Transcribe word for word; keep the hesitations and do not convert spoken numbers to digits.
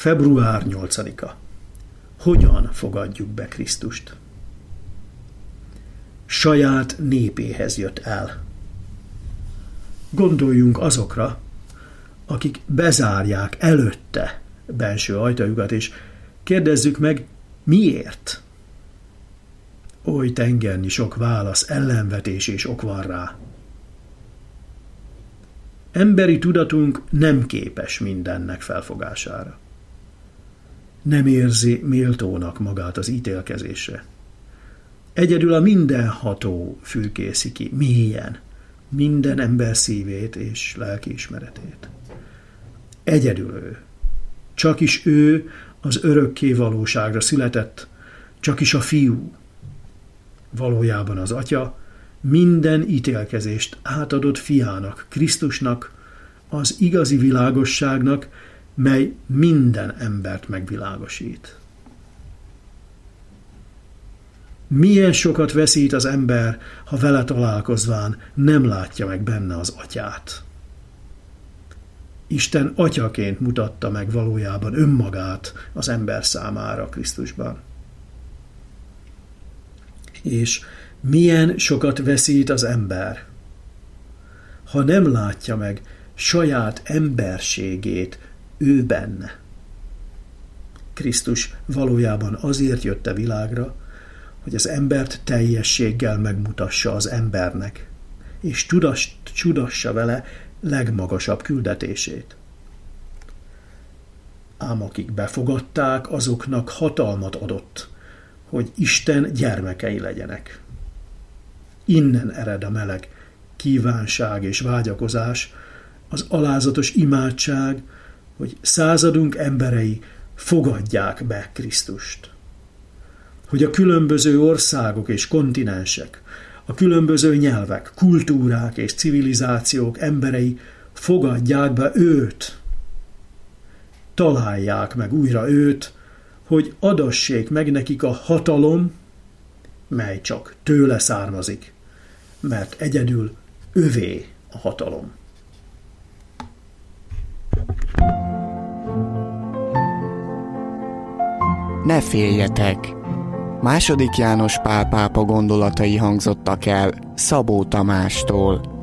február nyolcadika. Hogyan fogadjuk be Krisztust? Saját népéhez jött el. Gondoljunk azokra, akik bezárják előtte benső ajtajukat, és kérdezzük meg, miért? Oly tengernyi sok válasz, ellenvetés és ok van rá. Emberi tudatunk nem képes mindennek felfogására. Nem érzi méltónak magát az ítélkezésre. Egyedül a mindenható fürkészi ki mélyen minden ember szívét és lelkiismeretét. Egyedül ő. Csak is ő az örökké valóságra született, csak is a fiú. Valójában az atya minden ítélkezést átadott fiának, Krisztusnak, az igazi világosságnak, mely minden embert megvilágosít. Milyen sokat veszít az ember, ha vele találkozván nem látja meg benne az atyát. Isten atyaként mutatta meg valójában önmagát az ember számára Krisztusban. És milyen sokat veszít az ember, ha nem látja meg saját emberségét ő benne. Krisztus valójában azért jött a világra, hogy az embert teljességgel megmutassa az embernek, és tudas, tudassa vele legmagasabb küldetését. Ám akik befogadták, azoknak hatalmat adott, hogy Isten gyermekei legyenek. Innen ered a meleg kívánság és vágyakozás, az alázatos imádság, hogy századunk emberei fogadják be Krisztust. Hogy a különböző országok és kontinensek, a különböző nyelvek, kultúrák és civilizációk emberei fogadják be őt, találják meg újra őt, hogy adassék meg nekik a hatalom, mely csak tőle származik, mert egyedül övé a hatalom. Ne féljetek! Második János Pál pápa gondolatai hangzottak el Szabó Tamástól.